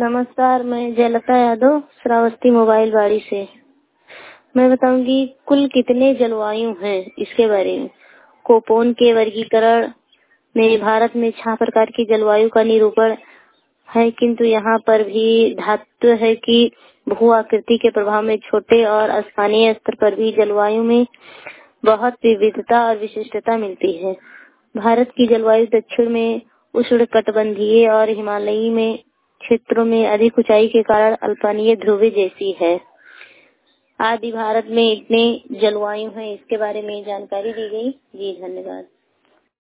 नमस्कार, मैं जयलता यादव श्रावस्ती मोबाइल बाड़ी से। मैं बताऊंगी कुल कितने जलवायु हैं इसके बारे में। कोपोन के वर्गीकरण में भारत में 6 प्रकार की जलवायु का निरूपण है, किंतु यहाँ पर भी धातु है कि भू आकृति के प्रभाव में छोटे और स्थानीय स्तर पर भी जलवायु में बहुत विविधता और विशिष्टता मिलती है। भारत की जलवायु दक्षिण में उष्णकटिबंधीय और हिमालयी में क्षेत्रों में अधिक ऊंचाई के कारण अल्पीय ध्रुव जैसी है। आदि भारत में इतने जलवायु हैं, इसके बारे में जानकारी दी गई। जी धन्यवाद।